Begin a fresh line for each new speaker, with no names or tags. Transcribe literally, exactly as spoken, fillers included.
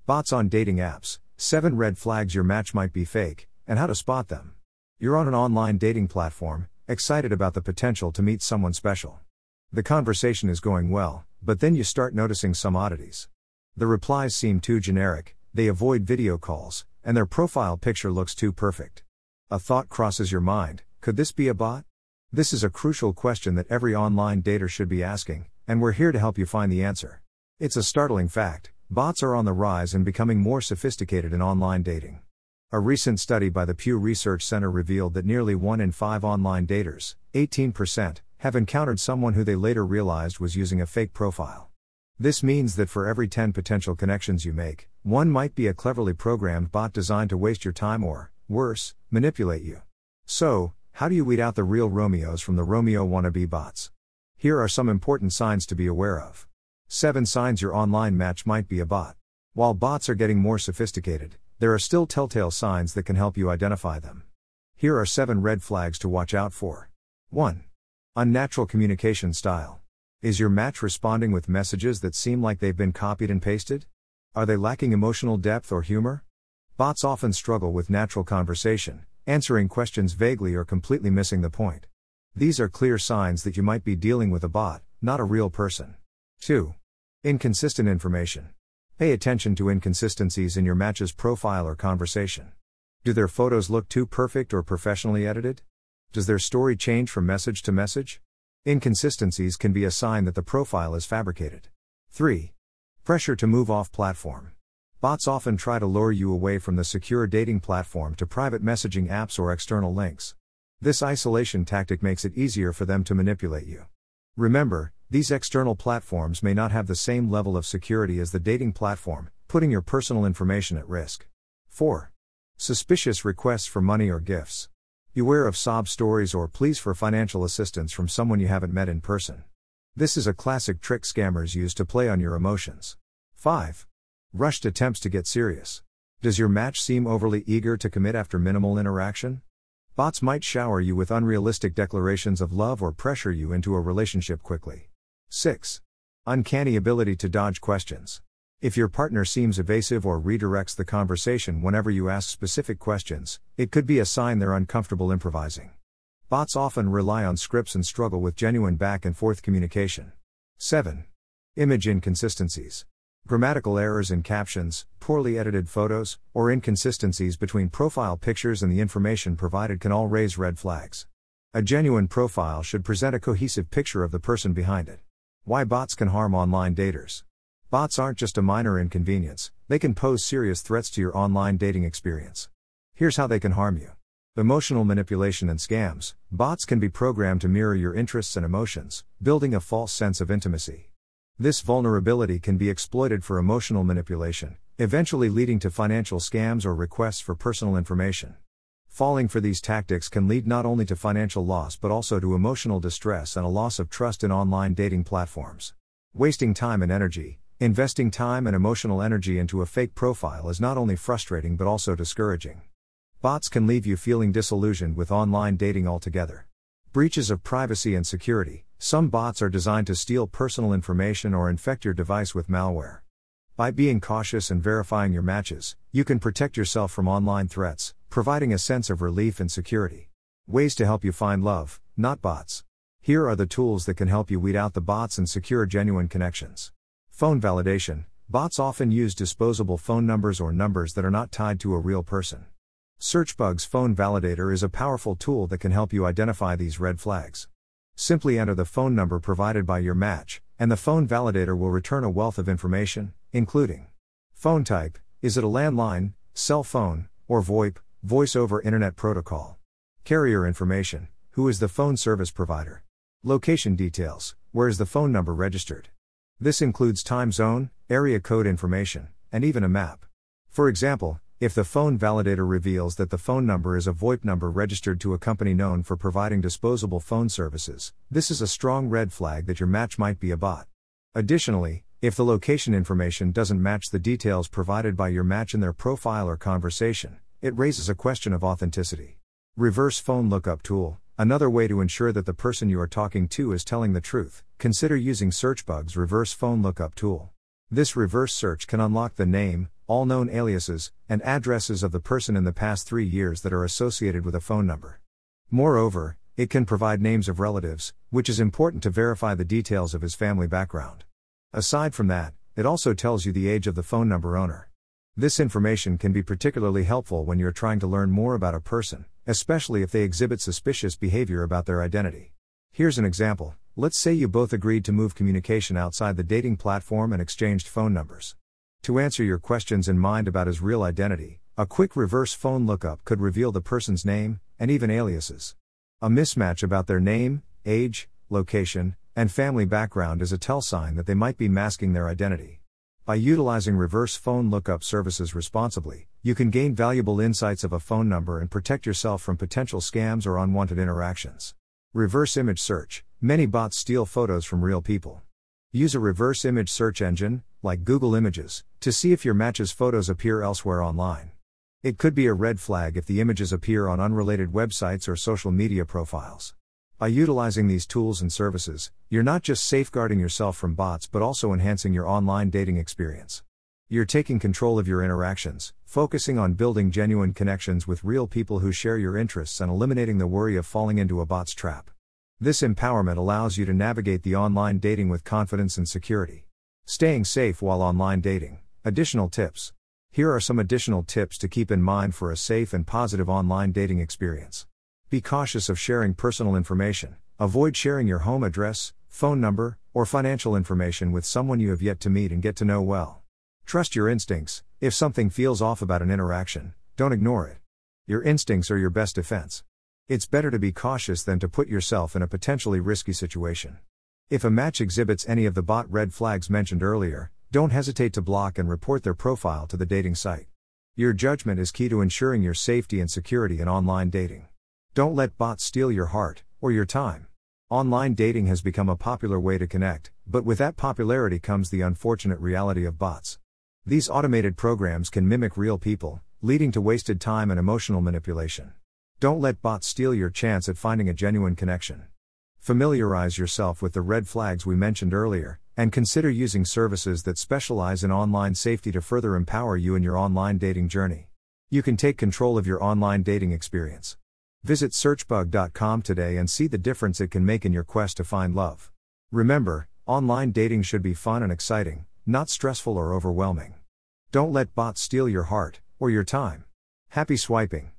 Bots on dating apps, seven red flags your match might be fake, and how to spot them. You're on an online dating platform, excited about the potential to meet someone special. The conversation is going well, but then you start noticing some oddities. The replies seem too generic, they avoid video calls, and their profile picture looks too perfect. A thought crosses your mind: could this be a bot? This is a crucial question that every online dater should be asking, and we're here to help you find the answer. It's a startling fact: bots are on the rise and becoming more sophisticated in online dating. A recent study by the Pew Research Center revealed that nearly one in five online daters, eighteen percent, have encountered someone who they later realized was using a fake profile. This means that for every ten potential connections you make, one might be a cleverly programmed bot designed to waste your time or, worse, manipulate you. So, how do you weed out the real Romeos from the Romeo wannabe bots? Here are some important signs to be aware of. seven Signs your online match might be a bot. While bots are getting more sophisticated, there are still telltale signs that can help you identify them. Here are seven red flags to watch out for. one. Unnatural communication style. Is your match responding with messages that seem like they've been copied and pasted? Are they lacking emotional depth or humor? Bots often struggle with natural conversation, answering questions vaguely or completely missing the point. These are clear signs that you might be dealing with a bot, not a real person. two. Inconsistent information. Pay attention to inconsistencies in your match's profile or conversation. Do their photos look too perfect or professionally edited? Does their story change from message to message? Inconsistencies can be a sign that the profile is fabricated. three. Pressure to move off platform. Bots often try to lure you away from the secure dating platform to private messaging apps or external links. This isolation tactic makes it easier for them to manipulate you. Remember, these external platforms may not have the same level of security as the dating platform, putting your personal information at risk. four. Suspicious requests for money or gifts. Beware of sob stories or pleas for financial assistance from someone you haven't met in person. This is a classic trick scammers use to play on your emotions. five. Rushed attempts to get serious. Does your match seem overly eager to commit after minimal interaction? Bots might shower you with unrealistic declarations of love or pressure you into a relationship quickly. six. Uncanny ability to dodge questions. If your partner seems evasive or redirects the conversation whenever you ask specific questions, it could be a sign they're uncomfortable improvising. Bots often rely on scripts and struggle with genuine back and forth communication. seven. Image inconsistencies. Grammatical errors in captions, poorly edited photos, or inconsistencies between profile pictures and the information provided can all raise red flags. A genuine profile should present a cohesive picture of the person behind it. Why bots can harm online daters. Bots aren't just a minor inconvenience, they can pose serious threats to your online dating experience. Here's how they can harm you. Emotional manipulation and scams. Bots can be programmed to mirror your interests and emotions, building a false sense of intimacy. This vulnerability can be exploited for emotional manipulation, eventually leading to financial scams or requests for personal information. Falling for these tactics can lead not only to financial loss but also to emotional distress and a loss of trust in online dating platforms. Wasting time and energy. Investing time and emotional energy into a fake profile is not only frustrating but also discouraging. Bots can leave you feeling disillusioned with online dating altogether. Breaches of privacy and security. Some bots are designed to steal personal information or infect your device with malware. By being cautious and verifying your matches, you can protect yourself from online threats, providing a sense of relief and security. Ways to help you find love, not bots. Here are the tools that can help you weed out the bots and secure genuine connections. Phone validation. Bots often use disposable phone numbers or numbers that are not tied to a real person. Searchbug's phone validator is a powerful tool that can help you identify these red flags. Simply enter the phone number provided by your match, and the phone validator will return a wealth of information, including phone type, is it a landline, cell phone, or VoIP, voice over internet protocol. Carrier information, who is the phone service provider. Location details, where is the phone number registered. This includes time zone, area code information, and even a map. For example, if the phone validator reveals that the phone number is a VoIP number registered to a company known for providing disposable phone services, this is a strong red flag that your match might be a bot. Additionally, if the location information doesn't match the details provided by your match in their profile or conversation, it raises a question of authenticity. Reverse phone lookup tool. Another way to ensure that the person you are talking to is telling the truth, consider using Searchbug's reverse phone lookup tool. This reverse search can unlock the name, all known aliases, and addresses of the person in the past three years that are associated with a phone number. Moreover, it can provide names of relatives, which is important to verify the details of his family background. Aside from that, it also tells you the age of the phone number owner. This information can be particularly helpful when you're trying to learn more about a person, especially if they exhibit suspicious behavior about their identity. Here's an example. Let's say you both agreed to move communication outside the dating platform and exchanged phone numbers. To answer your questions in mind about his real identity, a quick reverse phone lookup could reveal the person's name, and even aliases. A mismatch about their name, age, location, and family background is a tell sign that they might be masking their identity. By utilizing reverse phone lookup services responsibly, you can gain valuable insights of a phone number and protect yourself from potential scams or unwanted interactions. Reverse image search. Many bots steal photos from real people. Use a reverse image search engine, like Google Images, to see if your match's photos appear elsewhere online. It could be a red flag if the images appear on unrelated websites or social media profiles. By utilizing these tools and services, you're not just safeguarding yourself from bots but also enhancing your online dating experience. You're taking control of your interactions, focusing on building genuine connections with real people who share your interests and eliminating the worry of falling into a bot's trap. This empowerment allows you to navigate the online dating with confidence and security. Staying safe while online dating. Additional tips. Here are some additional tips to keep in mind for a safe and positive online dating experience. Be cautious of sharing personal information. Avoid sharing your home address, phone number, or financial information with someone you have yet to meet and get to know well. Trust your instincts. If something feels off about an interaction, don't ignore it. Your instincts are your best defense. It's better to be cautious than to put yourself in a potentially risky situation. If a match exhibits any of the bot red flags mentioned earlier, don't hesitate to block and report their profile to the dating site. Your judgment is key to ensuring your safety and security in online dating. Don't let bots steal your heart, or your time. Online dating has become a popular way to connect, but with that popularity comes the unfortunate reality of bots. These automated programs can mimic real people, leading to wasted time and emotional manipulation. Don't let bots steal your chance at finding a genuine connection. Familiarize yourself with the red flags we mentioned earlier, and consider using services that specialize in online safety to further empower you in your online dating journey. You can take control of your online dating experience. Visit search bug dot com today and see the difference it can make in your quest to find love. Remember, online dating should be fun and exciting, not stressful or overwhelming. Don't let bots steal your heart, or your time. Happy swiping!